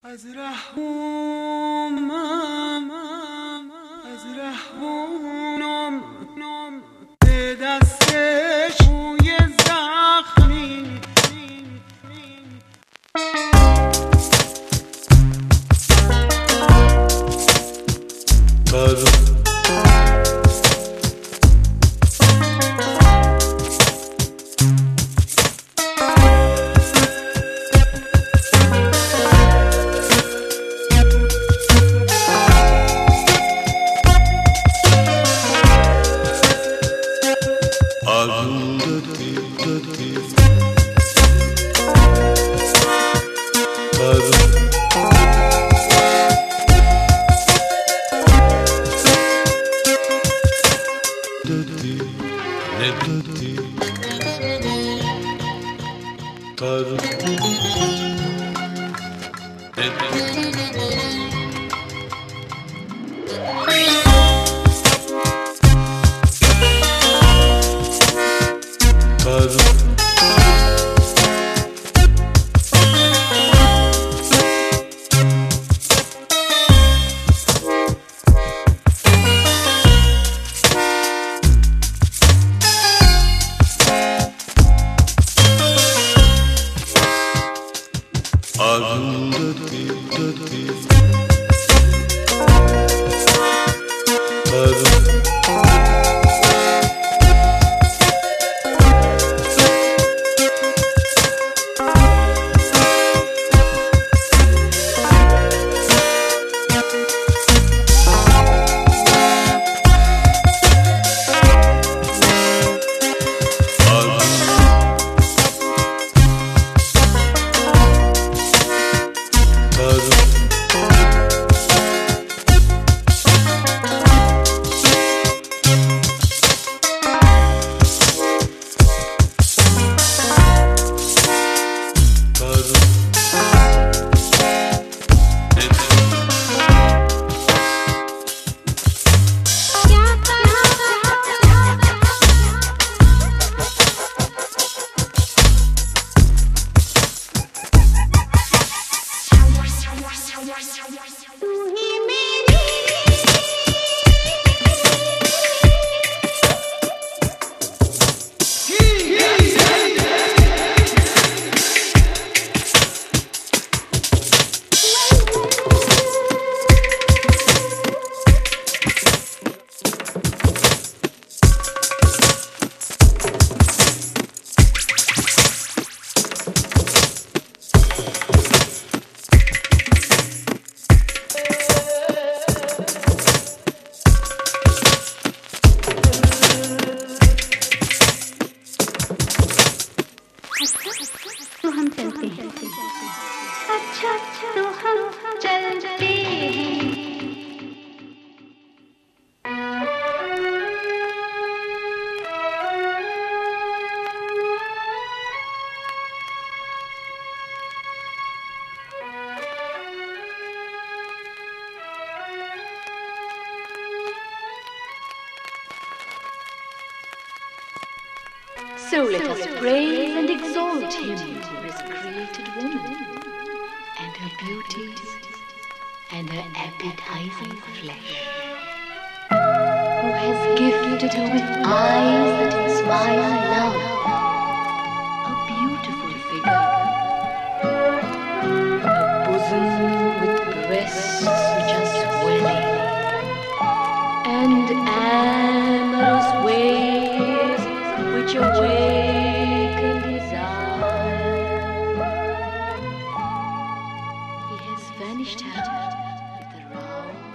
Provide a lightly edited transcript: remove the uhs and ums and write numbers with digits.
از رحمم از رحمم به دستش موی زخمی So let us praise and exalt him who has created woman, and her beauties, and her appetizing flesh, who has gifted her with eyes that inspire love, a beautiful figure, a bosom with breasts which are swelling, and amorous ways which awaken desire. He has vanished her with a round